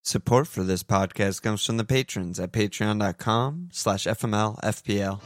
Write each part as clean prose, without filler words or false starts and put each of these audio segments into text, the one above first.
Support for this podcast comes from the patrons at patreon.com/FMLFPL.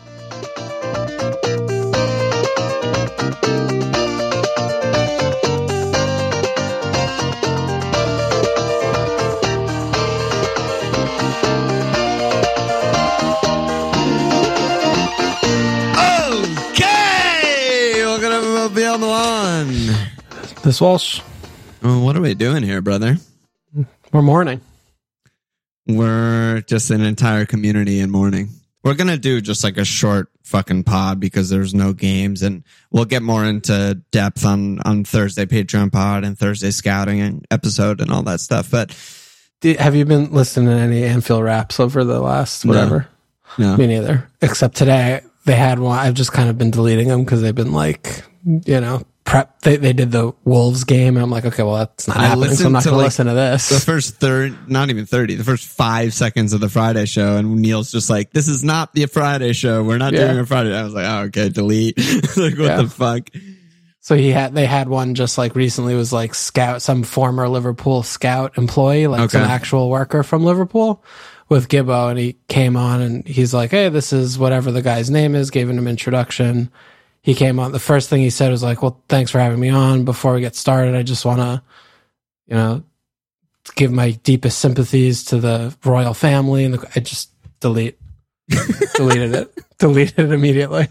Okay! Welcome to FMLFPL Milan. This Walsh. What are we doing here, brother? We're mourning. We're just an entire community in mourning. We're going to do just like a short fucking pod because there's no games, and we'll get more into depth on Thursday Patreon pod and Thursday scouting and episode and all that stuff. But have you been listening to any Anfield raps over the last whatever? No. Me neither. Except today they had one. I've just kind of been deleting them because they've been like, prep. They did the Wolves game, and I'm like, okay, well, that's not happening, so I'm not going to listen to this. The first the first 5 seconds of the Friday show, and Neil's just like, this is not the Friday show. We're not doing a Friday. I was like, oh, okay, delete. Like, what the fuck? So they had one just like recently, was like scout, some former Liverpool scout employee, like some actual worker from Liverpool with Gibbo, and he came on and he's like, hey, this is whatever the guy's name is, gave him an introduction. He came on. The first thing he said was like, well, thanks for having me on. Before we get started, I just want to, give my deepest sympathies to the royal family. And I just deleted it immediately.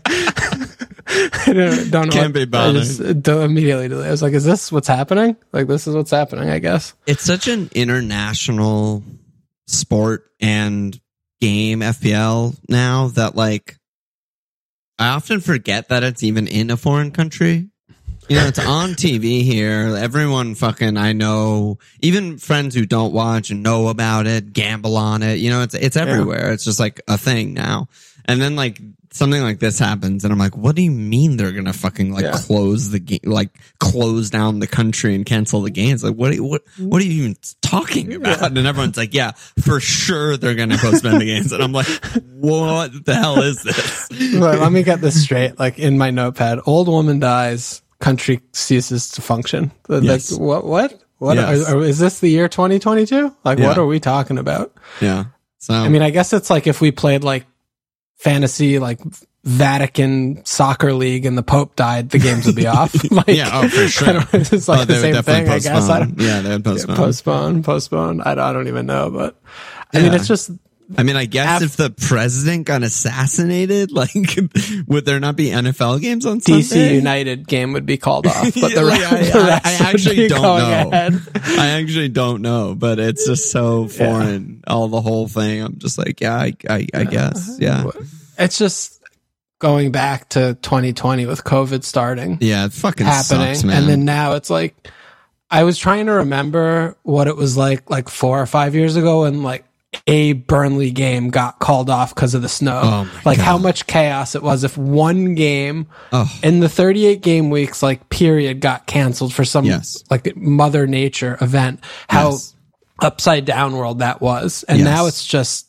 I don't know. Can't be bothered. I just immediately deleted. I was like, is this what's happening? Like, this is what's happening, I guess. It's such an international sport and game, FPL, now that like, I often forget that it's even in a foreign country. It's on TV here. Everyone fucking I know, even friends who don't watch and know about it, gamble on it. It's everywhere. It's just like a thing now. And then like something like this happens, and I'm like, what do you mean they're gonna fucking close the game, like close down the country and cancel the games? Like what are you even talking about? And everyone's like, yeah, for sure they're gonna postpone the games. And I'm like, what the hell is this? Let me get this straight. Like in my notepad, old woman dies, country ceases to function. Yes. Like, what? Yes. Is this the year 2022? Like, what are we talking about? Yeah. So I mean, I guess it's like if we played like fantasy, like Vatican soccer league, and the Pope died, the games would be off. Like, for sure. It's like the same thing, I guess. They would postpone. I don't even know, but I mean, it's just. I mean, I guess if the president got assassinated, like, would there not be NFL games on Sunday? DC United game would be called off, but I actually don't know. I actually don't know, but it's just so foreign. The whole thing. I'm just like, I guess, yeah. It's just going back to 2020 with COVID starting. Yeah, it fucking happening, sucks, man. And then now it's like, I was trying to remember what it was like 4 or 5 years ago, when like a Burnley game got called off because of the snow. Oh my God. How much chaos it was if one game in the 38 game weeks, like period, got canceled for some like Mother Nature event. How upside down world that was. And now it's just,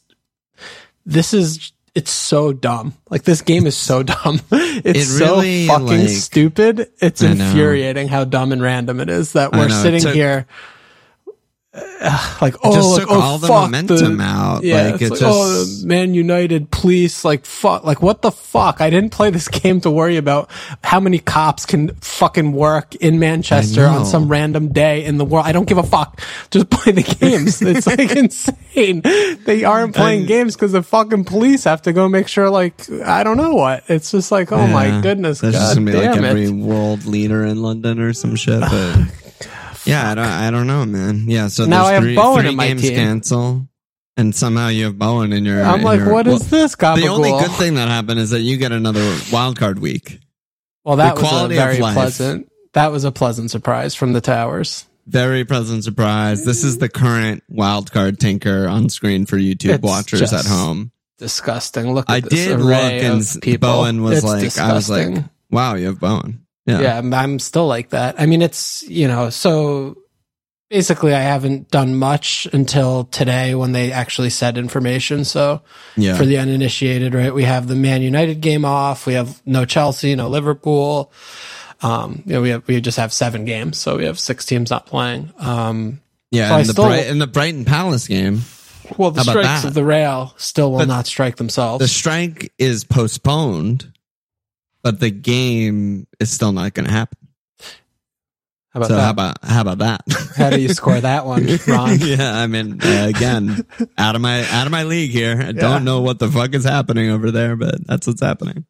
it's so dumb. Like, this game is so dumb. It's so really, fucking stupid. It's infuriating how dumb and random it is that we're sitting here. Like, just took all the momentum out. Yeah, like, it's like, Man United, please, like, fuck, like, what the fuck? I didn't play this game to worry about how many cops can fucking work in Manchester on some random day in the world. I don't give a fuck. Just play the games. It's like insane. They aren't playing games because the fucking police have to go make sure, like, I don't know what. It's just like, oh my goodness, There's God just gonna be damn like every it. world leader in London or some shit, but. Yeah, I don't know, man. Yeah, so now I have Bowen three in my games team. cancel, and somehow you have Bowen in your. I'm like, what is this? Gabagool? The only good thing that happened is that you get another wildcard week. Well, that was a very pleasant. That was a pleasant surprise from the Towers. Very pleasant surprise. This is the current wildcard tinker on screen for YouTube watchers at home. Disgusting. Look at I this did array look, and of people. Bowen was it's like, disgusting. I was like, wow, you have Bowen. Yeah, I'm still like that. I mean, it's, so basically I haven't done much until today when they actually said information. So for the uninitiated, right, we have the Man United game off. We have no Chelsea, no Liverpool. We just have 7 games. So we have 6 teams not playing. Yeah, so and the Brighton Palace game. Well, the strikes of the rail still will not strike themselves. The strike is postponed, but the game is still not going to happen. How about that? How about that? How do you score that one, Ron? Yeah, I mean, again, out of my league here. I don't know what the fuck is happening over there, but that's what's happening.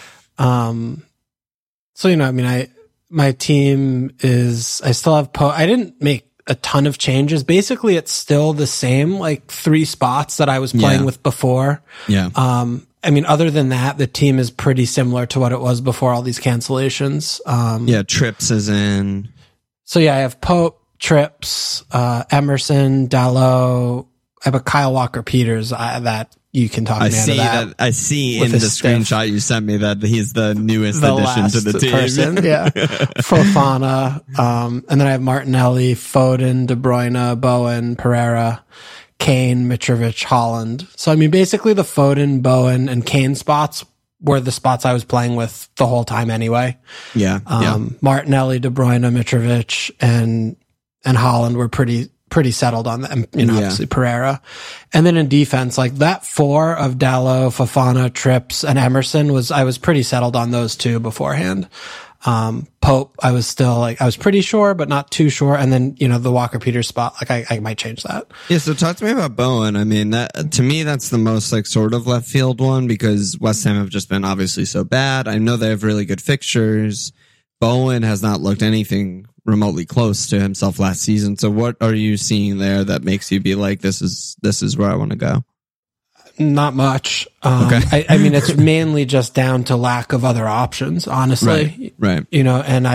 So, I mean, my team is, I still have I didn't make a ton of changes. Basically, it's still the same, like 3 spots that I was playing with before. Yeah. I mean, other than that, the team is pretty similar to what it was before all these cancellations. Trips is in. So I have Pope, Trips, Emerson, Dalot. I have a Kyle Walker-Peters that you can talk me out of that. I see in the screenshot you sent me that he's the newest addition to the team. Person, yeah. Fofana. And then I have Martinelli, Foden, De Bruyne, Bowen, Pereira, Kane, Mitrovic, Haaland. So, I mean, basically the Foden, Bowen, and Kane spots were the spots I was playing with the whole time anyway. Yeah. Martinelli, De Bruyne, Mitrovic, and Haaland were pretty settled on them, obviously Pereira. And then in defense, like that 4 of Dalot, Fofana, Trips, and Emerson I was pretty settled on those 2 beforehand. Pope, I was pretty sure, but not too sure. And then, the Walker-Peters spot, like I might change that. Yeah. So talk to me about Bowen. I mean, to me, that's the most like sort of left field one because West Ham have just been obviously so bad. I know they have really good fixtures. Bowen has not looked anything remotely close to himself last season. So what are you seeing there that makes you be like, this is where I want to go? Not much. Okay. I mean, it's mainly just down to lack of other options, honestly. Right. And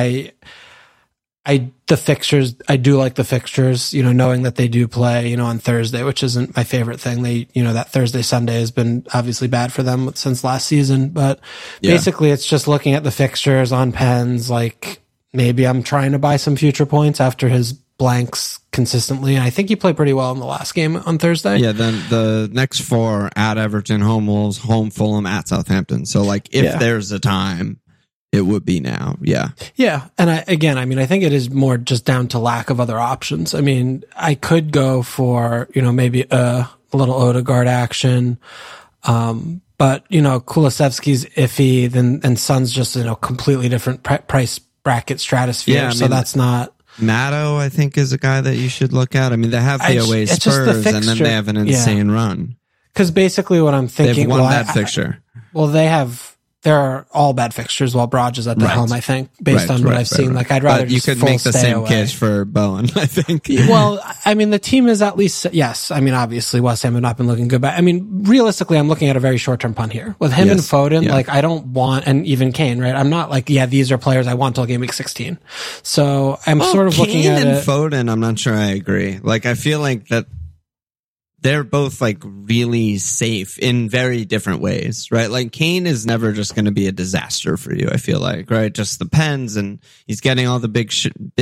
the fixtures, I do like the fixtures, knowing that they do play, on Thursday, which isn't my favorite thing. That Thursday, Sunday has been obviously bad for them since last season, but basically it's just looking at the fixtures on pens, like maybe I'm trying to buy some future points after his blanks consistently. And I think he played pretty well in the last game on Thursday. Yeah. Then the next 4 at Everton, home Wolves, home Fulham, at Southampton. So like if there's a time, it would be now. Yeah. Yeah. And I think it is more just down to lack of other options. I mean, I could go for, maybe a little Odegaard action. But, Kulusevski's iffy, and Son's just in a completely different price bracket stratosphere. Yeah, so that's not. Matto, I think, is a guy that you should look at. I mean, they have the away Spurs, and then they have an insane run. Because basically what I'm thinking... They have one bad fixture. They're all bad fixtures while Braj is at the helm, I think, based on what I've seen. Like, I'd rather just you could make the same case for Bowen, I think. Well, I mean, the team is at least, yes. I mean, obviously, West Ham have not been looking good, but I mean, realistically, I'm looking at a very short-term punt here. With him and Foden, like, I don't want, and even Kane, right? I'm not like, these are players I want till game week 16. So I'm sort of looking at Kane and Foden, I'm not sure I agree. Like, I feel like that they're both like really safe in very different ways, right? Like Kane is never just going to be a disaster for you. I feel like, right? Just the pens and he's getting all the big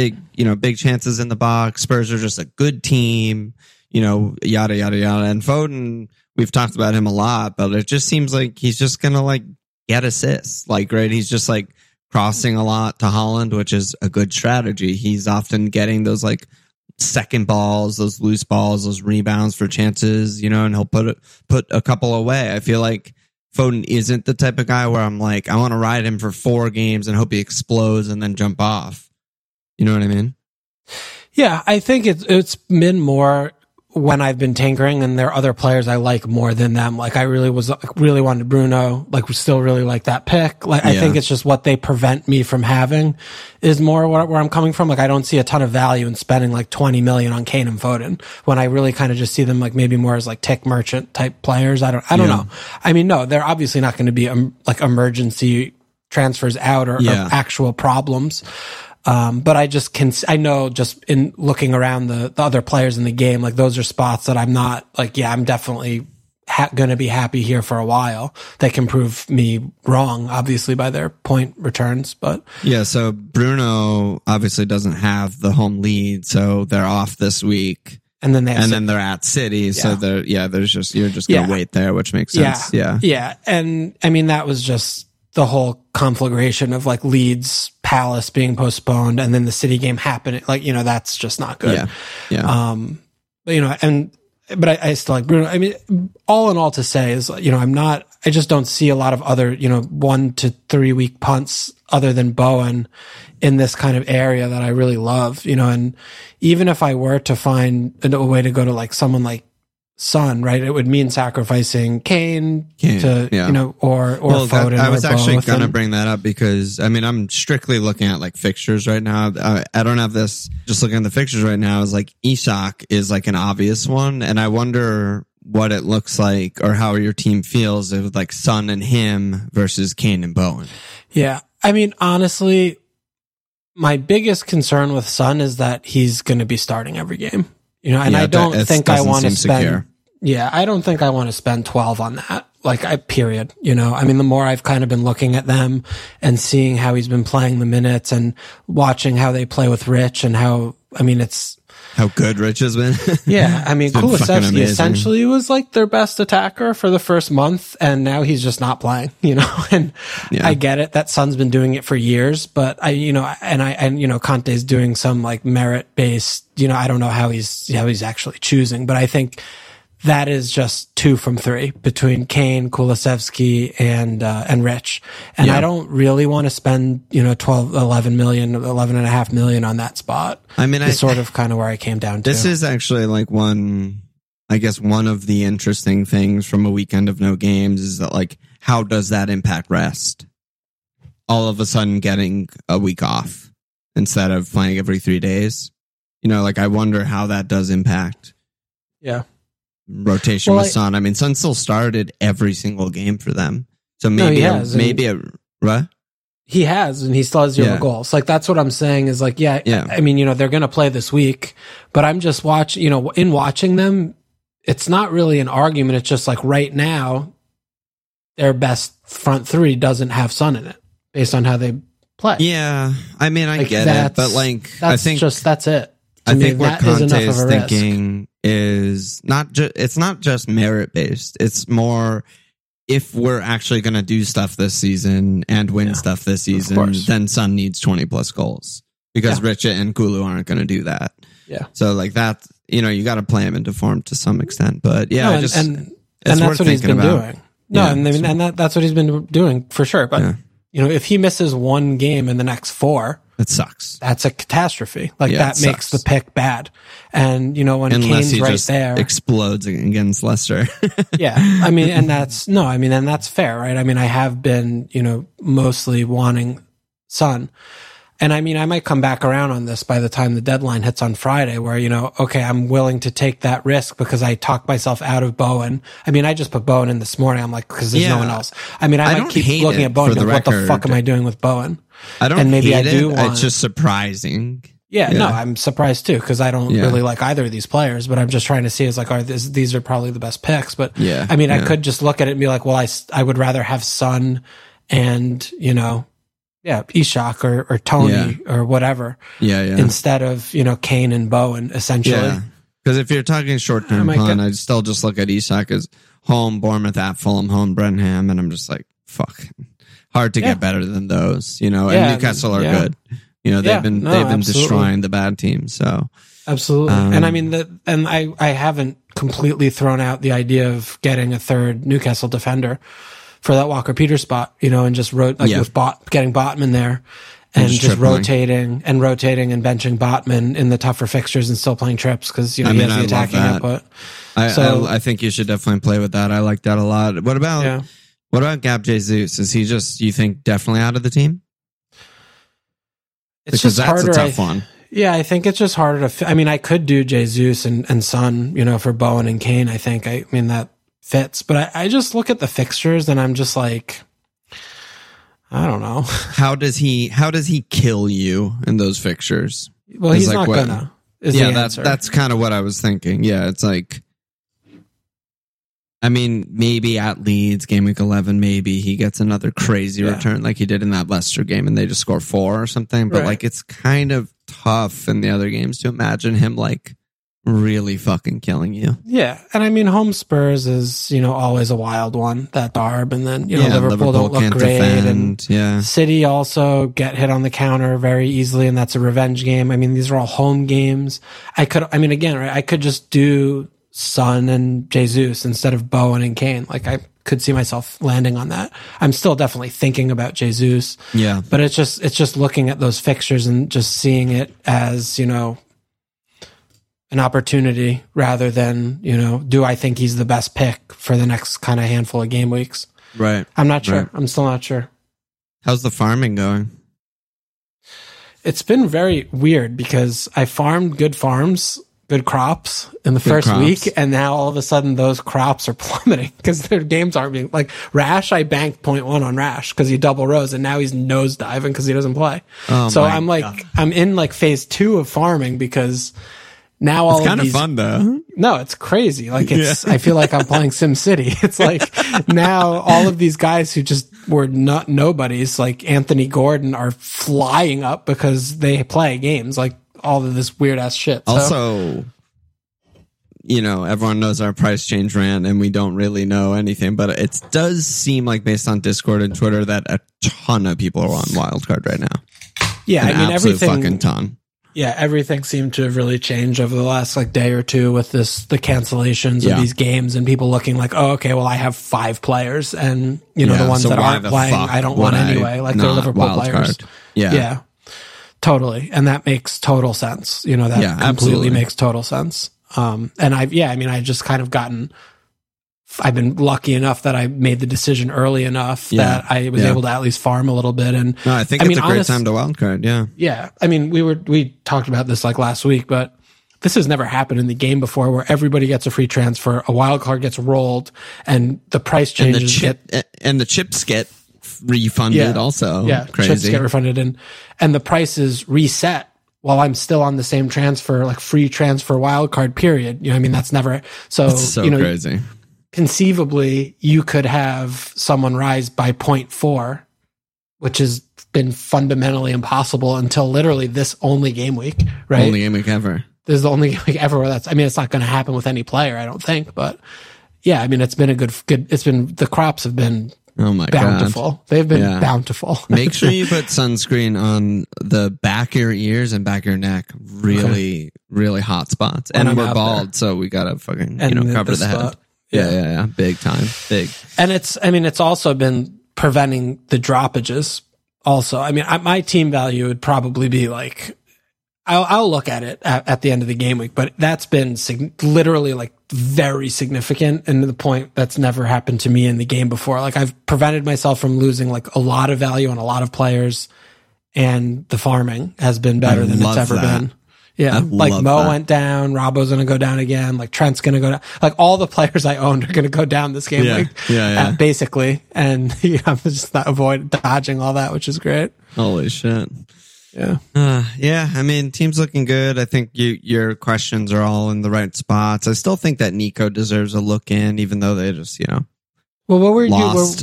chances in the box. Spurs are just a good team, yada, yada, yada. And Foden, we've talked about him a lot, but it just seems like he's just going to like get assists. Like, right. He's just like crossing a lot to Haaland, which is a good strategy. He's often getting those like second balls, those loose balls, those rebounds for chances, and he'll put a couple away. I feel like Foden isn't the type of guy where I'm like, I want to ride him for 4 games and hope he explodes and then jump off. You know what I mean? Yeah, I think it's been more when I've been tinkering, and there are other players I like more than them. Like I really wanted Bruno. Like we still really like that pick. Like I think it's just what they prevent me from having is more where I'm coming from. Like I don't see a ton of value in spending like 20 million on Kane and Foden when I really kind of just see them like maybe more as like tick merchant type players. I don't know. I mean, no, they're obviously not going to be like emergency transfers out or actual problems. But I know just in looking around the other players in the game, like those are spots that I'm not like, I'm definitely going to be happy here for a while. They can prove me wrong, obviously, by their point returns, but. Yeah, so Bruno obviously doesn't have the home lead, so they're off this week. And then they're at City, so you're just going to wait there, which makes sense. Yeah. And I mean, that was just the whole conflagration of like Leeds Palace being postponed and then the City game happening, like, you know, that's just not good. But, you know, but I still like Bruno. I mean, all in all to say is, you know, I just don't see a lot of other, you know, 1 to 3 week punts other than Bowen in this kind of area that I really love, you know, and even if I were to find a way to go to like someone like Son, right, it would mean sacrificing Kane to, you know, or Foden. I was actually going to bring that up because, I mean, I'm strictly looking at like fixtures right now. I don't have this, just looking at the fixtures right now is like Isak is like an obvious one. And I wonder what it looks like or how your team feels if like Son and him versus Kane and Bowen. Yeah. I mean, honestly, my biggest concern with Son is that he's going to be starting every game. You know, and I don't think I want to spend, I don't think I want to spend 12 on that. Like, period. You know, I mean, the more I've kind of been looking at them and seeing how he's been playing the minutes and watching how they play with Rich and how good Rich has been. Yeah. I mean, Kulusevski essentially was like their best attacker for the first month and now he's just not playing, you know, and I get it. That Son's been doing it for years, but you know, Conte's doing some like merit based, you know, I don't know how he's actually choosing, but I think that is just 2 from 3 between Kane, Kulusevski and Rich. And I don't really want to spend, you know, 11.5 million on that spot. I mean, it's sort of kind of where I came down to. This is actually like one of the interesting things from a weekend of no games is that like, how does that impact rest? All of a sudden getting a week off instead of playing every 3 days. You know, like I wonder how that does impact. Yeah. Rotation with Son. I mean, Son still started every single game for them. So maybe, right? He has, and he still has 0 goals. Like, that's what I'm saying is like, I mean, you know, they're going to play this week, but I'm just watching, you know, in watching them, it's not really an argument. It's just like right now, their best front 3 doesn't have Son in it based on how they play. Yeah. I mean, I get it, but like, I think that's it. I think what Conte is thinking is it's not just merit based. It's more if we're actually going to do stuff this season and win stuff this season, then Son needs 20 plus goals because Richa and Kulu aren't going to do that. Yeah. So like that, you know, you got to play him into form to some extent, but and that's what he's been doing. That's what he's been doing for sure. But you know, if he misses 1 game in the next 4, it sucks. That's a catastrophe. Like that makes the pick bad. And you know, when unless Kane's just there, explodes against Leicester. Yeah. I mean, and that's fair, right? I mean, I have been, you know, mostly wanting Son. And I mean, I might come back around on this by the time the deadline hits on Friday where, you know, okay, I'm willing to take that risk because I talked myself out of Bowen. I mean, I just put Bowen in this morning. I'm like, because there's no one else. I mean, I might keep looking at Bowen. What the fuck am I doing with Bowen? I don't hate it. It's just surprising. Yeah, no, I'm surprised too because I don't really like either of these players, but I'm just trying to see is like, these are probably the best picks. But I mean, I could just look at it and be like, well, I would rather have Son and, you know, Isak or Tony or whatever. Instead of, you know, Kane and Bowen, essentially. Yeah. Because if you're talking short-term plan, I'd still just look at Isak as home, Bournemouth at Fulham, home, Brenham, and I'm just like, fuck. Hard to get better than those, you know, and Newcastle are good. You know, they've been destroying the bad teams, so. Absolutely. And I mean, I haven't completely thrown out the idea of getting a 3rd Newcastle defender for that Walker-Peters spot, you know, and just with getting Botman there and just rotating and benching Botman in the tougher fixtures and still playing trips because, you know, he has the attacking output. I think you should definitely play with that. I like that a lot. What about Gab Jesus? Is he just, you think, definitely out of the team? It's because that's harder, a tough one. Yeah, I think it's just harder to. I mean, I could do Jesus and Son, you know, for Bowen and Kane. I think. I mean, that fits. But I just look at the fixtures and I'm just like, I don't know. How does he kill you in those fixtures? Well, he's like, not gonna. That's kind of what I was thinking. Yeah, it's like. I mean, maybe at Leeds, game week 11, maybe he gets another crazy return like he did in that Leicester game and they just score 4 or something. But like, it's kind of tough in the other games to imagine him like really fucking killing you. Yeah. And I mean, home Spurs is, always a wild one, that Darb. And then, Liverpool don't look great. Defend, and City also get hit on the counter very easily. And that's a revenge game. I mean, these are all home games. I could just do Son and Jesus instead of Bowen and Kane. Like, I could see myself landing on that. I'm still definitely thinking about Jesus. Yeah. But it's just looking at those fixtures and just seeing it as, an opportunity rather than, do I think he's the best pick for the next kind of handful of game weeks? Right. I'm not sure. Right. I'm still not sure. How's the farming going? It's been very weird because I farmed good crops in the first week, and now all of a sudden those crops are plummeting because their games aren't being like Rash. I banked 0.1 on Rash because he double rose, and now he's nosediving because he doesn't play. So I'm in phase 2 of farming because now all it's kind of these, fun though. No, it's crazy. Like I feel like I'm playing SimCity. It's like now all of these guys who just were not nobodies, like Anthony Gordon, are flying up because they play games. Like all of this weird ass shit. Also, everyone knows our price change rant, and we don't really know anything. But it does seem like, based on Discord and Twitter, that a ton of people are on Wildcard right now. Yeah, everything. Fucking ton. Yeah, everything seemed to have really changed over the last day or two with the cancellations of these games and people looking like, oh, okay, well, I have 5 players, and the ones that aren't playing, I don't want anyway, like the Liverpool players. Yeah, totally, and that makes total sense. That completely makes total sense. And I just kind of I've been lucky enough that I made the decision early enough that I was able to at least farm a little bit. And no, I think it's a great time to wildcard. Yeah. Yeah. I mean, we talked about this last week, but this has never happened in the game before where everybody gets a free transfer, a wildcard gets rolled, and the price changes. And the chips get refunded also. Yeah. Crazy. Chips get refunded and the price is reset while I'm still on the same transfer, free transfer wildcard period. That's never, That's so crazy. Conceivably, you could have someone rise by 0.4, which has been fundamentally impossible until literally this only game week, right? Only game week ever. This is the only game week ever where it's not going to happen with any player, I don't think. But yeah, it's been the crops have been bountiful. God. They've been bountiful. Make sure you put sunscreen on the back of your ears and back of your neck. Really, really hot spots. And we're bald, so we got to fucking, cover the head. Yeah. Big time. Big. And it's also been preventing the droppages also. My team value would probably be I'll look at it at the end of the game week, but that's been literally very significant, and to the point that's never happened to me in the game before. I've prevented myself from losing a lot of value on a lot of players, and the farming has been better than it's ever been. Yeah, Mo went down, Robbo's going to go down again, Trent's going to go down. All the players I owned are going to go down this game week, basically. And I'm just not dodging all that, which is great. Holy shit. Yeah. Team's looking good. I think your questions are all in the right spots. I still think that Nico deserves a look in, even though they just, well, what were lost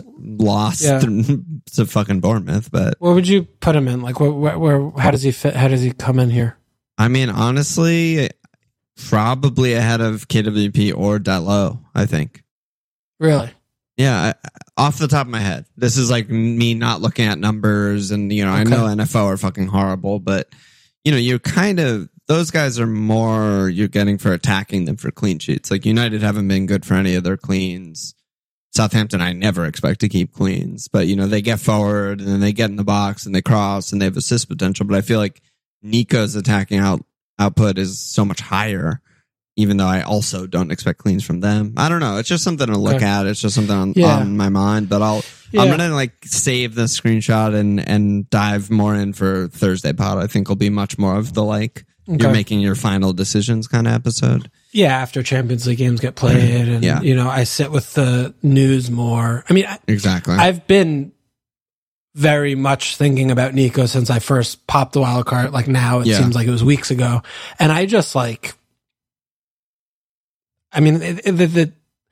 to fucking Bournemouth. But where would you put him in? Where how does he fit? How does he come in here? Honestly, probably ahead of KWP or Dalot, I think. Really? Yeah, off the top of my head. This is me not looking at numbers, and I know NFO are fucking horrible, but you're those guys are more you're getting for attacking than for clean sheets. United haven't been good for any of their cleans. Southampton, I never expect to keep cleans, but they get forward and then they get in the box and they cross and they have assist potential. But I feel like Nico's attacking output is so much higher, even though I also don't expect cleans from them. I don't know. It's just something to look at. It's just something on my mind. But I'm gonna save the screenshot and dive more in for Thursday pod. I think will be much more of the you're making your final decisions kind of episode. Yeah, after Champions League games get played, and I sit with the news more. Exactly. I've been very much thinking about Nico since I first popped the wild card. Now it seems like it was weeks ago, and I just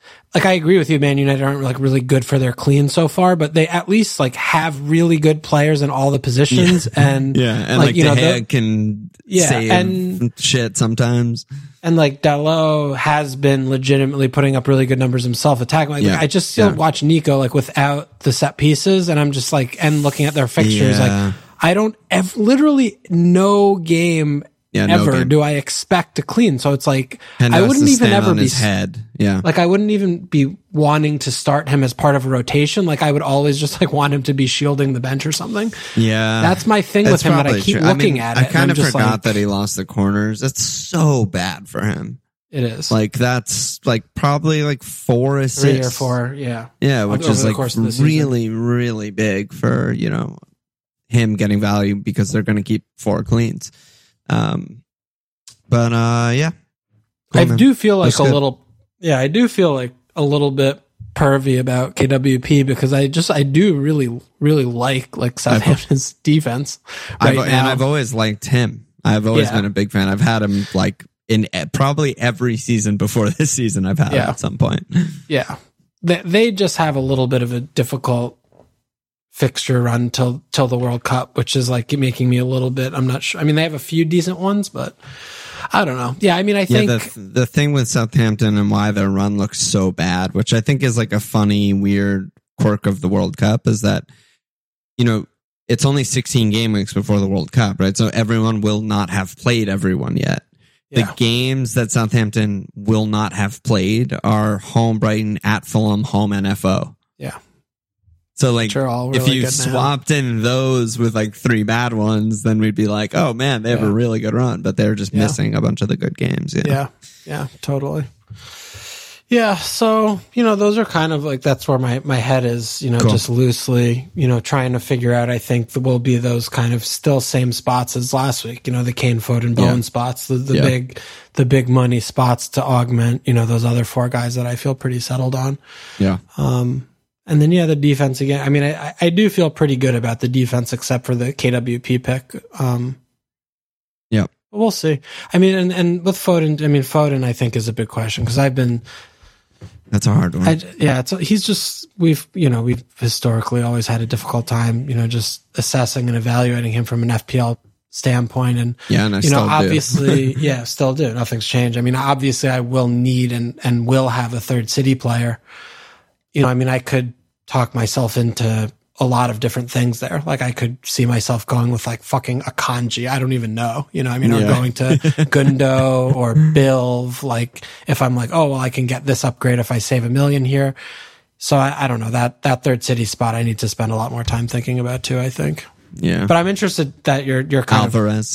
like, I agree with you, Man United aren't like really good for their clean so far, but they at least like have really good players in all the positions. And and like De Gea can save and shit sometimes. And like Dalot has been legitimately putting up really good numbers himself attacking. Like, I just still watch Nico like without the set pieces, and I'm just like, and looking at their fixtures, like I don't literally no game ever do I expect to clean. So it's like I wouldn't even ever be head. Like I wouldn't even be wanting to start him as part of a rotation. Like I would always just like want him to be shielding the bench or something. Yeah. That's my thing with him, that I keep looking at it. I kind of forgot that he lost the corners. It's so bad for him. It is. Like that's like probably like 4 assists. 3 or 4, yeah. Yeah, which is like really, really big for, you know, him getting value because they're going to keep 4 cleans. I do feel like a little bit pervy about KWP because I do really, really like Southampton's defense right now. And I've always liked him. I've always been a big fan. I've had him like in probably every season before this season. I've had him at some point. Yeah. They just have a little bit of a difficult fixture run till the World Cup, which is like making me a little bit, I'm not sure. I mean, they have a few decent ones, but I don't know. Yeah, I mean, I think the thing with Southampton and why their run looks so bad, which I think is like a funny, weird quirk of the World Cup, is that, you know, it's only 16 game weeks before the World Cup, right? So everyone will not have played everyone yet. The games that Southampton will not have played are home Brighton, at Fulham, home NFO. Yeah. So like, really if you swapped in those with like 3 bad ones, then we'd be like, oh man, they have a really good run, but they're just missing a bunch of the good games. Yeah, totally. Yeah. So, you know, those are kind of like, that's where my head is, you know, just loosely, you know, trying to figure out, I think there will be those kind of still same spots as last week, you know, the Kane, Foden, Bowen spots, the big money spots to augment, you know, those other 4 guys that I feel pretty settled on. Yeah. And then, the defense again. I mean, I do feel pretty good about the defense, except for the KWP pick. But we'll see. I mean, and with Foden, I think is a big question because that's a hard one. We've historically always had a difficult time, you know, just assessing and evaluating him from an FPL standpoint. And, obviously, still do. Nothing's changed. I mean, obviously I will need and will have a third City player. You know, I mean, I could talk myself into a lot of different things there. Like I could see myself going with like fucking Akanji. I don't even know, you know, I mean, or going to Gundo or Bilv. Like if I'm like, oh, well, I can get this upgrade if I save $1 million here. So I don't know, that third City spot I need to spend a lot more time thinking about too, I think. Yeah. But I'm interested that you're kind Alvarez.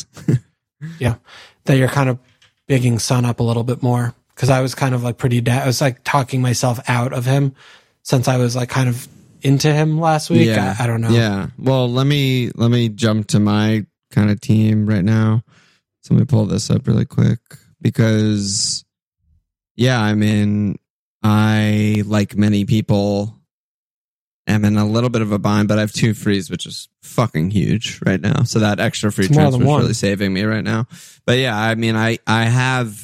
that you're kind of bigging Son up a little bit more. Cause I was kind of like I was like talking myself out of him since I was like kind of into him last week. I don't know. Yeah. Well, let me jump to my kind of team right now. So let me pull this up really quick because I mean, I, like many people, am in a little bit of a bind, but I have 2 frees, which is fucking huge right now. So that extra free transfer is really saving me right now. But yeah, I mean, I have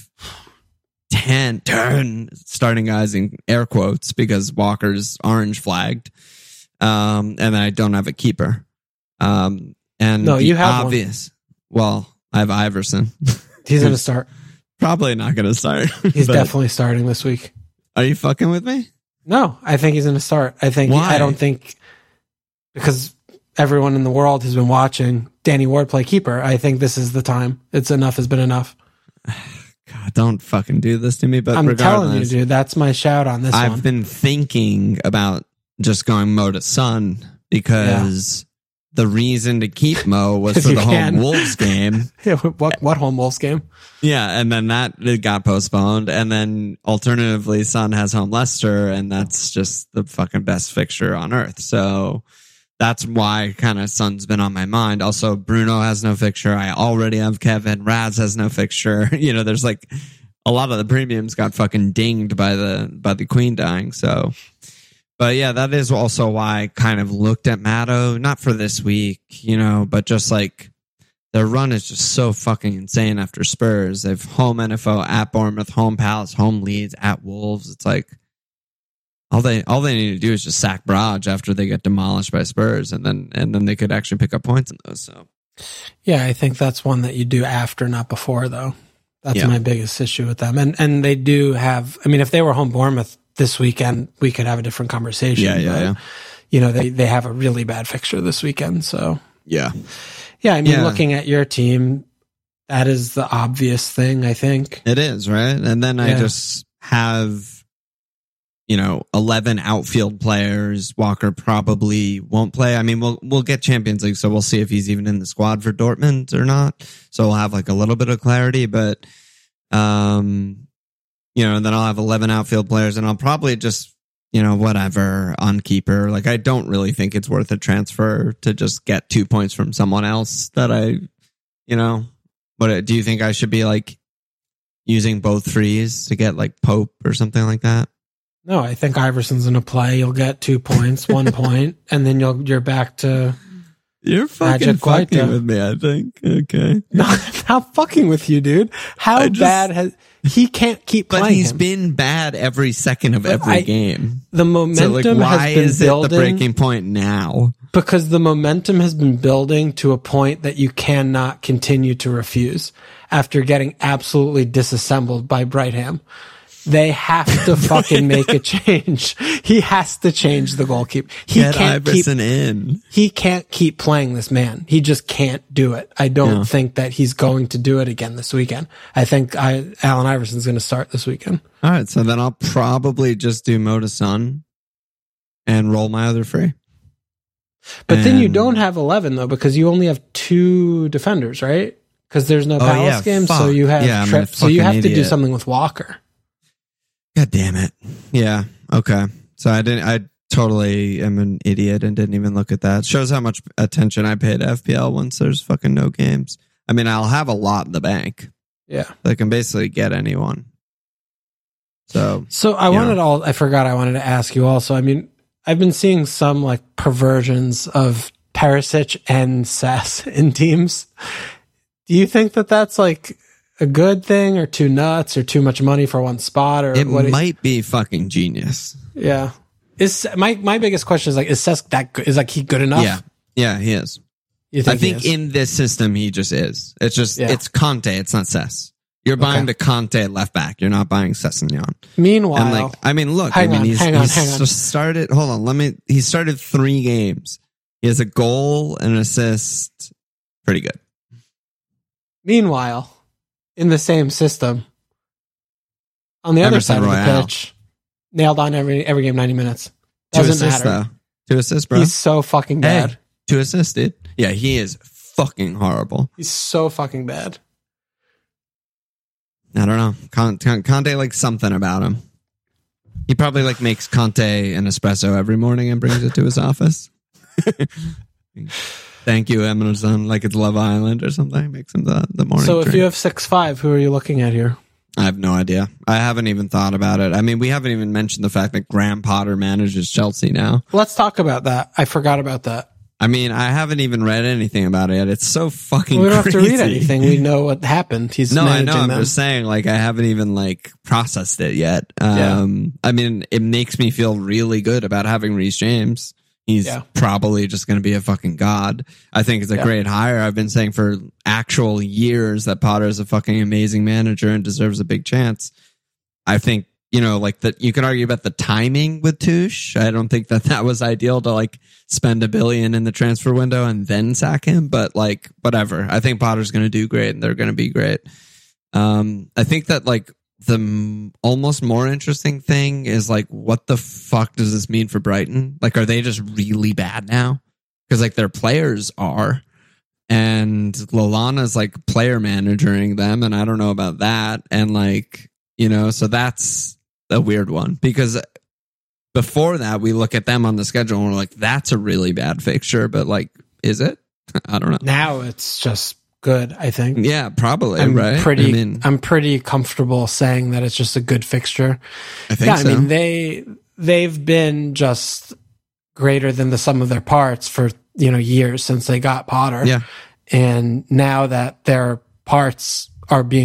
10 starting guys in air quotes because Walker's orange flagged. And then I don't have a keeper. And no, you have obvious. Well, I have Iverson. He's going to start. Probably not going to start. He's definitely starting this week. Are you fucking with me? No, I think he's going to start. I don't think because everyone in the world has been watching Danny Ward play keeper. I think this is the time. Enough has been enough. God, don't fucking do this to me. But I'm telling you, dude, that's my shout on this one. I've been thinking about just going Mo to Son because the reason to keep Mo was for the home Wolves game. What home Wolves game? Yeah, and then it got postponed. And then alternatively, Son has home Leicester, and that's just the fucking best fixture on earth. So that's why kind of Son's been on my mind. Also, Bruno has no fixture. I already have Kevin. Raz has no fixture. You know, there's like a lot of the premiums got fucking dinged by the Queen dying. So, but yeah, that is also why I kind of looked at Matto, not for this week, you know, but just like their run is just so fucking insane after Spurs. They've home NFO, at Bournemouth, home Palace, home Leeds, at Wolves. It's like All they need to do is just sack Braj after they get demolished by Spurs, and then they could actually pick up points in those. So, yeah, I think that's one that you do after, not before, though. That's my biggest issue with them. And they do have. I mean, if they were home Bournemouth this weekend, we could have a different conversation. Yeah. You know, they have a really bad fixture this weekend. So yeah. I mean, looking at your team, that is the obvious thing. I think it is, right. And then I just have, 11 outfield players. Walker probably won't play. I mean, we'll get Champions League, so we'll see if he's even in the squad for Dortmund or not. So we'll have like a little bit of clarity, but, and then I'll have 11 outfield players, and I'll probably just, whatever on keeper. Like, I don't really think it's worth a transfer to just get 2 points from someone else that what do you think I should be like using both threes to get like Pope or something like that? No, I think Iverson's going to play. You'll get 2 points, 1 point, and then you're back to. You're fucking with me, I think. Okay. No, I'm not fucking with you, dude. How bad has he can't keep playing? But he's been bad every second of every game. The momentum has been building. Why is it the breaking point now? Because the momentum has been building to a point that you cannot continue to refuse after getting absolutely disassembled by Brightham. They have to fucking make a change. He has to change the goalkeeper. Get Iverson in. He can't keep playing this man. He just can't do it. I don't think that he's going to do it again this weekend. I think Allen Iverson's going to start this weekend. All right, so then I'll probably just do Mo to Son and roll my other free. But then you don't have 11 though, because you only have 2 defenders, right? Because there's no Palace game, so you have so you have to do something with Walker. God damn it. Yeah. Okay. So I totally am an idiot and didn't even look at that. Shows how much attention I pay to FPL once there's fucking no games. I mean, I'll have a lot in the bank. Yeah. I can basically get anyone. So I forgot I wanted to ask you also. I mean, I've been seeing some like perversions of Perisic and Sess in teams. Do you think that that's like a good thing, or too nuts, or too much money for one spot, or it might be fucking genius? Yeah. Is my biggest question is like, is Cesc that good? Is like he good enough? Yeah, he is. I think in this system he just is. It's just it's Conte. It's not Cesc. You're buying the Conte left back. You're not buying Sessegnon. Meanwhile, he's started. Hold on, he started 3 games. He has a goal and an assist. Pretty good. Meanwhile, in the same system, on the other side of the pitch, nailed on every game 90 minutes. Doesn't matter. Though. 2 assists, bro. He's so fucking bad. Hey, 2 assists, dude. Yeah, he is fucking horrible. He's so fucking bad. I don't know. Conte likes something about him. He probably like makes Conte an espresso every morning and brings it to his office. Thank you, Emerson. Like it's Love Island or something. Makes him the morning. So if drink. you have 6-5, who are you looking at here? I have no idea. I haven't even thought about it. I mean, we haven't even mentioned the fact that Graham Potter manages Chelsea now. Let's talk about that. I forgot about that. I mean, I haven't even read anything about it yet. It's so fucking we don't crazy. have to read anything. We know what happened. He's no, I know. I'm them. just saying, like, I haven't even like processed it yet. I mean, it makes me feel really good about having Reece James. He's probably just going to be a fucking god. I think it's a great hire. I've been saying for actual years that Potter is a fucking amazing manager and deserves a big chance. I think, like that you can argue about the timing with Tuchel. I don't think that was ideal to like spend $1 billion in the transfer window and then sack him, but like whatever. I think Potter's going to do great and they're going to be great. I think that like the almost more interesting thing is like, what the fuck does this mean for Brighton? Like, are they just really bad now? Because like their players are, and Lallana's like player managing them, and I don't know about that. And like, so that's a weird one, because before that we look at them on the schedule and we're like, that's a really bad fixture, but like, is it? I don't know. Now it's just good, I think. Yeah, probably. I'm pretty comfortable saying that it's just a good fixture. I think so. I mean, they've been just greater than the sum of their parts for years since they got Potter. Yeah, and now that their parts are being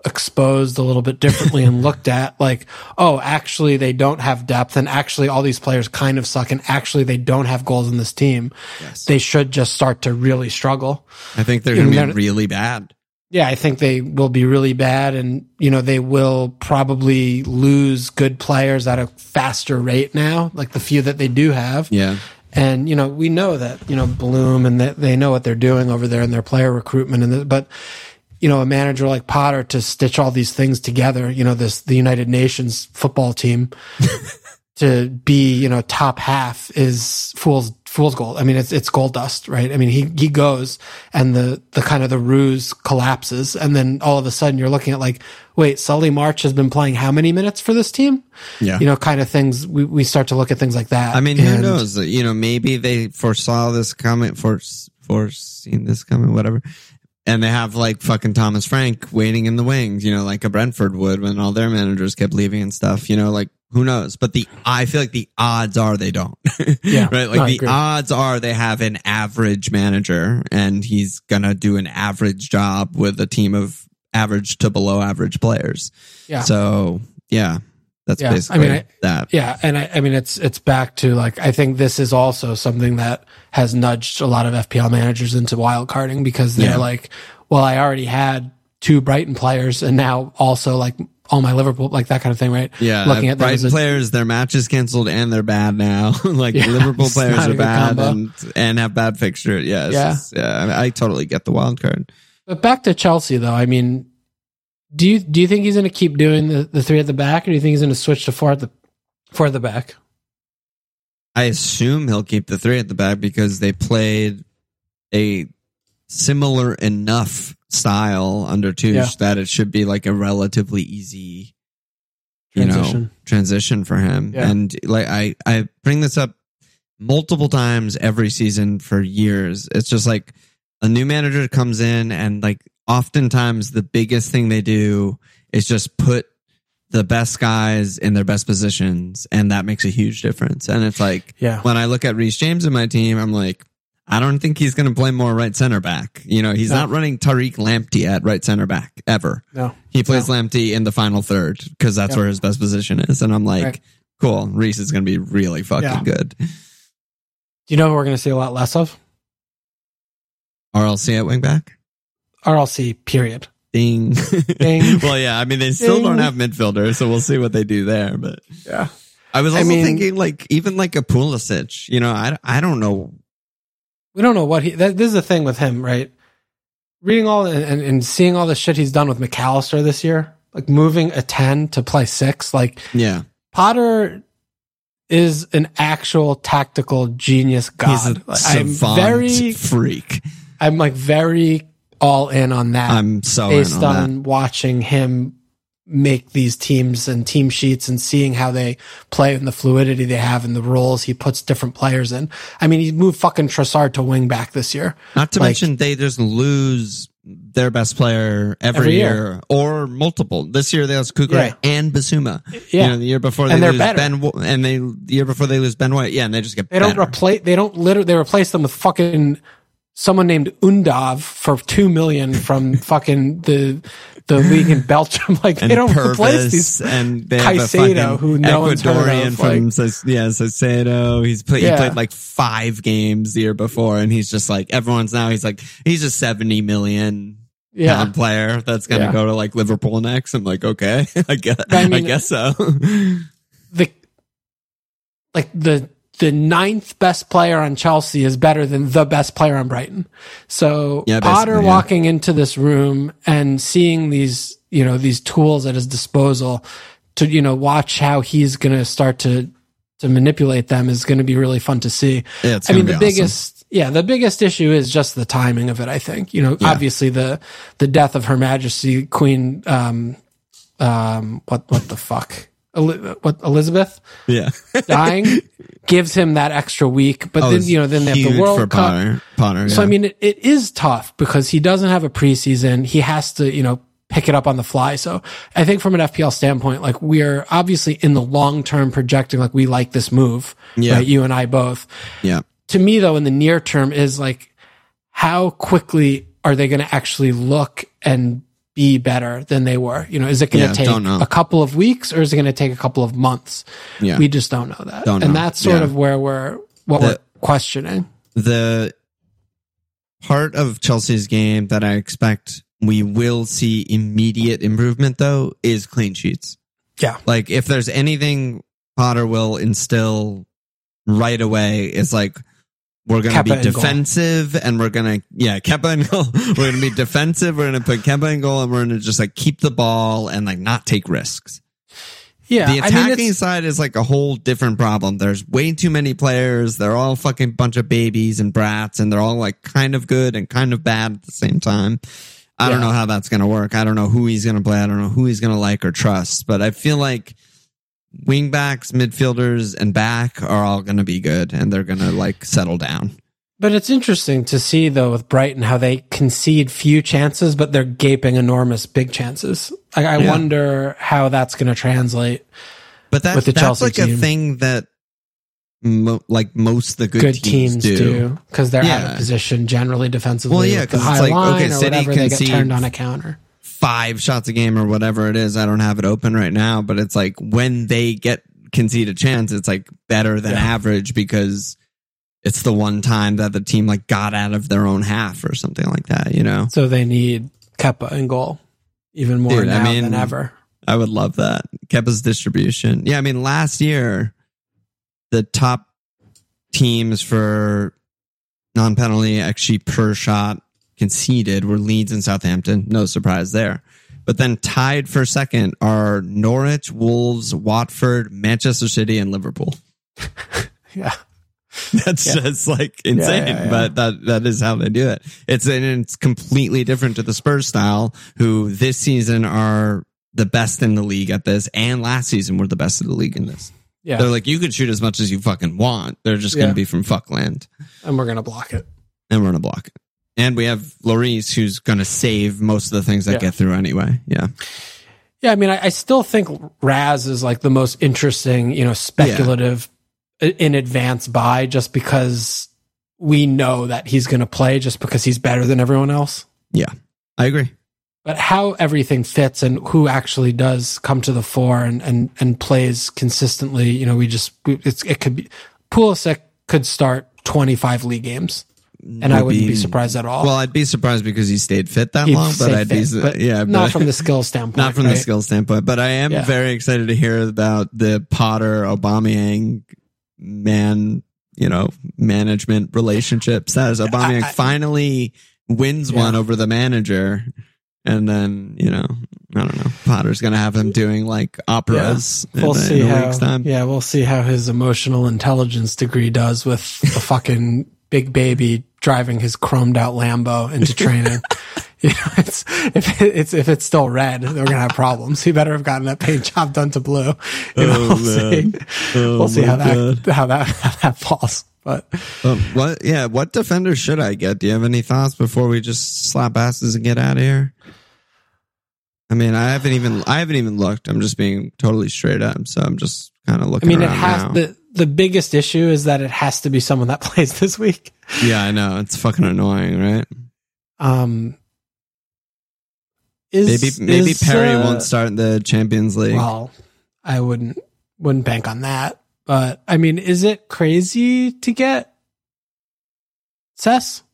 exposed a little bit differently and looked at, like, oh, actually they don't have depth, and actually all these players kind of suck, and actually they don't have goals in this team. Yes. They should just start to really struggle. I think they're going to be really bad. Yeah, I think they will be really bad, and they will probably lose good players at a faster rate now, like the few that they do have. Yeah. And we know that Bloom and that they know what they're doing over there in their player recruitment, but a manager like Potter to stitch all these things together, the United Nations football team to be, top half is fool's gold. I mean, it's gold dust, right? I mean, he goes and the kind of the ruse collapses. And then all of a sudden you're looking at like, wait, Sully March has been playing how many minutes for this team? Yeah. Kind of things. We start to look at things like that. I mean, who knows? Maybe they foresaw this coming, foreseen this coming, whatever. And they have like fucking Thomas Frank waiting in the wings, like a Brentford would when all their managers kept leaving and stuff, like who knows? But I feel like the odds are they don't. Yeah. Right? Like the odds are they have an average manager and he's gonna do an average job with a team of average to below average players. Yeah. So yeah. That's basically that. Yeah. And I mean, it's back to like, I think this is also something that has nudged a lot of FPL managers into wild carding because they're like, well, I already had 2 Brighton players and now also like all my Liverpool, like that kind of thing, right? Yeah. Looking at Brighton players, their match is canceled and they're bad now. Liverpool players are bad and have bad fixture. Yeah. I totally get the wild card. But back to Chelsea though. I mean, do you think he's going to keep doing the 3 at the back, or do you think he's going to switch to 4 at the back? I assume he'll keep the 3 at the back because they played a similar enough style under Tuchel that it should be like a relatively easy, transition for him. Yeah. And like I bring this up multiple times every season for years. It's just like a new manager comes in and like oftentimes the biggest thing they do is just put the best guys in their best positions, and that makes a huge difference. And it's like, when I look at Reece James in my team, I'm like, I don't think he's going to play more right center back. He's not running Tariq Lamptey at right center back ever. No, he plays Lamptey in the final third because that's where his best position is. And I'm like, cool, Reece is going to be really fucking good. Do you know who we're going to see a lot less of? RLC at wing back? RLC, period. Ding. Ding. Well, yeah, I mean, they still don't have midfielders, so we'll see what they do there. But yeah, I was also thinking, like, even like a Pulisic, I don't know. We don't know what this is the thing with him, right? Reading all and seeing all the shit he's done with McAllister this year, like moving a 10 to play 6, like, Potter is an actual tactical genius god. He's a savant freak. I'm like very all in on that. I'm so based in on that. Watching him make these teams and team sheets and seeing how they play and the fluidity they have and the roles he puts different players in. I mean, he moved fucking Trossard to wing back this year. Not to mention they just lose their best player every year or multiple. This year they lost Kukurea and Basuma. Yeah. The year before they lose better. the year before they lose Ben White. Yeah, and they just get better. They replace them with fucking someone named Undav for $2 million from fucking the league in Belgium. Like, they don't replace these. And they Caicedo, have who no one's heard of. From Caicedo. He played like 5 games the year before, and he's just like, he's a 70 million pound player that's going to go to like Liverpool next. I'm like, okay, I guess so. The 9th best player on Chelsea is better than the best player on Brighton. So Potter walking into this room and seeing these tools at his disposal to, watch how he's going to start to manipulate them is going to be really fun to see. Yeah, the biggest issue is just the timing of it, I think. Obviously the death of Her Majesty Queen, what the fuck? Elizabeth dying gives him that extra week, but then they have the World Cup. Potter, so I mean, it is tough because he doesn't have a preseason. He has to pick it up on the fly. So I think from an FPL standpoint, like, we are obviously in the long term projecting like we like this move, right? You and I both. Yeah. To me though, in the near term is like, how quickly are they going to actually look and be better than they were? You know, is it going to take a couple of weeks or is it going to take a couple of months? Yeah. We just don't know that. And that's sort of where we're questioning. The part of Chelsea's game that I expect we will see immediate improvement, though, is clean sheets. Yeah. Like, if there's anything Potter will instill right away, it's like, we're going to be defensive and we're going to, Kepa in goal. We're going to be defensive. We're going to put Kepa in goal and we're going to just like keep the ball and like not take risks. Yeah. The attacking side is like a whole different problem. There's way too many players. They're all fucking bunch of babies and brats and they're all like kind of good and kind of bad at the same time. I don't know how that's going to work. I don't know who he's going to play. I don't know who he's going to like or trust, but I feel like wing backs, midfielders, and back are all going to be good, and they're going to like settle down. But it's interesting to see, though, with Brighton, how they concede few chances, but they're gaping enormous big chances. I wonder how that's going to translate. But that's like team. A thing that most of the good teams do because they're out of position generally defensively. Well, yeah, because it's like okay, City they get turned on a counter. 5 shots a game or whatever it is. I don't have it open right now, but it's like when they concede a chance, it's like better than average because it's the one time that the team like got out of their own half or something like that, you know? So they need Kepa in goal even more now than ever. I would love that. Kepa's distribution. Yeah, I mean, last year, the top teams for non-penalty XG per shot conceded were Leeds and Southampton. No surprise there. But then tied for second are Norwich, Wolves, Watford, Manchester City, and Liverpool. Yeah. That's just like insane, but that is how they do it. It's completely different to the Spurs style, who this season are the best in the league at this, and last season were the best in the league in this. Yeah. They're like, you can shoot as much as you fucking want. They're just going to be from fuckland. And we're going to block it. And we have Lloris, who's going to save most of the things that get through anyway. Yeah. Yeah, I mean, I still think Raz is like the most interesting, speculative in advance buy just because we know that he's going to play just because he's better than everyone else. Yeah, I agree. But how everything fits and who actually does come to the fore and plays consistently, it could be Pulisic could start 25 league games. And I wouldn't be surprised at all. Well, I'd be surprised because he stayed fit that long, but I'd be not from the skill standpoint. Not from the skill standpoint, but I am very excited to hear about the Potter Aubameyang management relationships. As Aubameyang finally wins one over the manager, and then I don't know. Potter's gonna have him doing like operas. We'll see we'll see how his emotional intelligence degree does with the fucking big baby driving his chromed out Lambo into training. If it's still red, they're gonna have problems. He better have gotten that paint job done to blue. We'll see how that falls. But what defender should I get? Do you have any thoughts before we just slap asses and get out of here? I mean, I haven't even looked. I'm just being totally straight up. So I'm just kind of looking. The biggest issue is that it has to be someone that plays this week. Yeah, I know. It's fucking annoying, right? Maybe Perry won't start in the Champions League. Well, I wouldn't bank on that. But I mean, is it crazy to get Cess?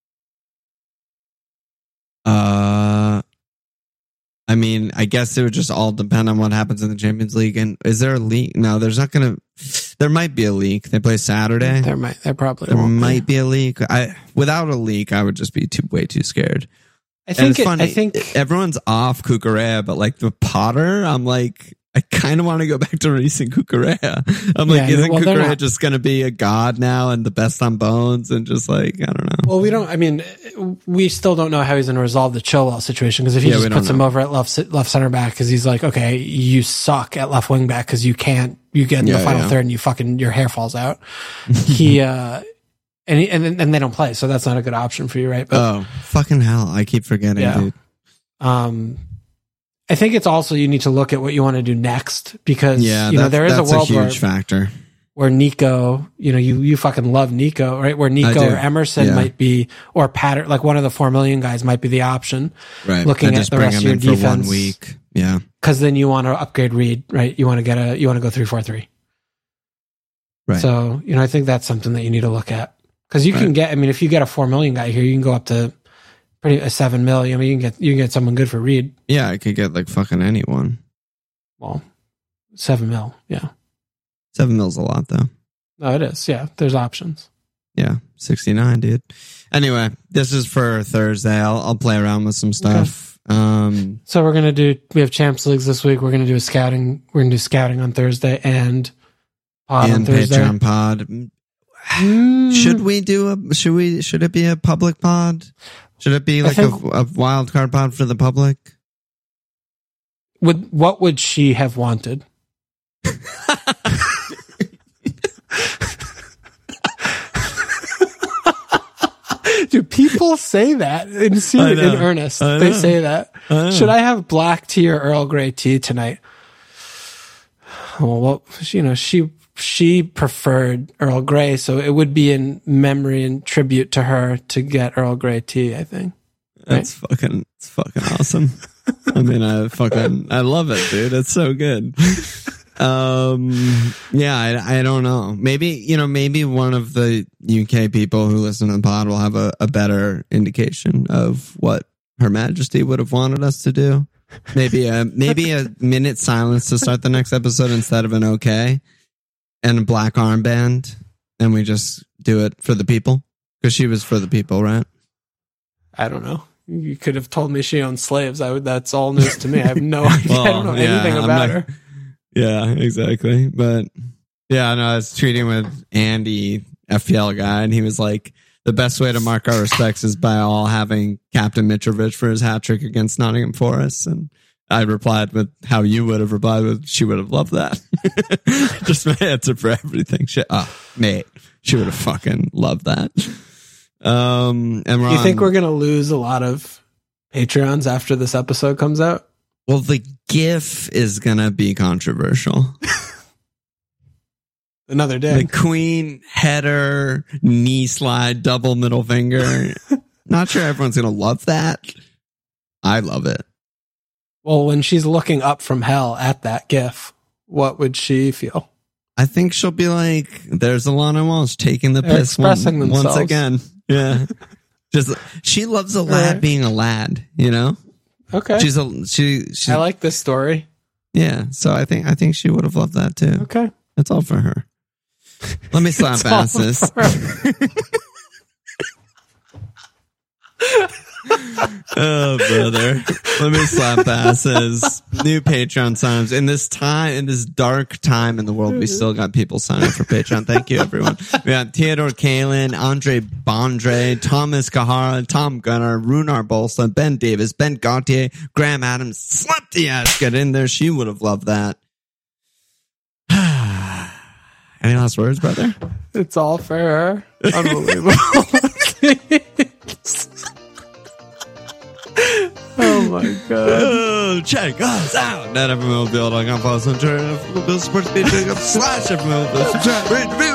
I mean, I guess it would just all depend on what happens in the Champions League. And is there a leak? No, there's not going to. There might be a leak. They play Saturday. There might be a leak. Without a leak, I would just be way too scared. I think everyone's off Cucurella, but like the Potter, I'm like, I kind of want to go back to releasing Cucurella. I'm like, isn't Cucurella just going to be a god now and the best on bones and just like, I don't know. Well, we still don't know how he's going to resolve the Chilwell situation because if he just puts him over at left center back because he's like, okay, you suck at left wing back because you get in the final third and your hair falls out. He, and they don't play, so that's not a good option for you, right? But, fucking hell. I keep forgetting, dude. I think it's also you need to look at what you want to do next because there is a world huge factor where Nico, you fucking love Nico, right? Where Nico or Emerson might be, or Patter, like one of the 4 million guys might be the option. Right. Looking at the rest of your defense for 1 week. Yeah. Because then you want to upgrade Reed, right? You want to go 3-4-3. Right. So, I think that's something that you need to look at. Because you can get, if you get a 4 million guy here, you can go up to a 7 million. You can get someone good for Reed. Yeah, I could get like fucking anyone. Well, 7 mil, yeah. 7 mil's a lot though. No, it is. Yeah, there's options. Yeah, 69, dude. Anyway, this is for Thursday. I'll play around with some stuff. Okay. So we have Champs Leagues this week. We're gonna do scouting. We're gonna do scouting on Thursday and pod on Thursday. Patreon pod. Should it be a public pod? Should it be like a wild card pod for the public? What would she have wanted? Do people say that in earnest? They say that. Should I have black tea or Earl Grey tea tonight? Well, she preferred Earl Grey, so it would be in memory and tribute to her to get Earl Grey tea, I think. Right? It's fucking awesome. I mean, I love it, dude. It's so good. Yeah, I don't know. Maybe one of the UK people who listen to the pod will have a better indication of what Her Majesty would have wanted us to do. Maybe a minute silence to start the next episode instead of an okay, and a black armband, and we just do it for the people because she was for the people, right? I don't know. You could have told me she owned slaves. That's all news to me. I have no idea. I don't know anything about her. Yeah, exactly. But yeah, no, I was tweeting with Andy, FPL guy, and he was like, the best way to mark our respects is by all having Captain Mitrovic for his hat trick against Nottingham Forest. And I replied with how you would have replied with, she would have loved that. Just my answer for everything. Mate, she would have fucking loved that. And you think we're going to lose a lot of Patreons after this episode comes out? Well, the GIF is going to be controversial. Another day. The Queen header, knee slide, double middle finger. Not sure everyone's going to love that. I love it. Well, when she's looking up from hell at that GIF, what would she feel? I think she'll be like, there's Alana Walsh taking the piss once again. Yeah. She loves a lad being a lad, Okay. I like this story. Yeah. So I think she would have loved that too. Okay. That's all for her. Let me slap asses. Oh, brother. Let me slap asses. New Patreon signs. In this dark time in the world, we still got people signing for Patreon. Thank you, everyone. We got Theodore Kalin, Andre Bondre, Thomas Kahara, Tom Gunnar, Runar Bolsa, Ben Davis, Ben Gautier, Graham Adams. Slap the ass. Get in there. She would have loved that. Any last words, brother? It's all for her. Unbelievable. Oh my god. Oh, check us out. Not everyone will be able to follow us on Twitter. Bill Sports Page. /everyone will be able to subscribe. Rate the video.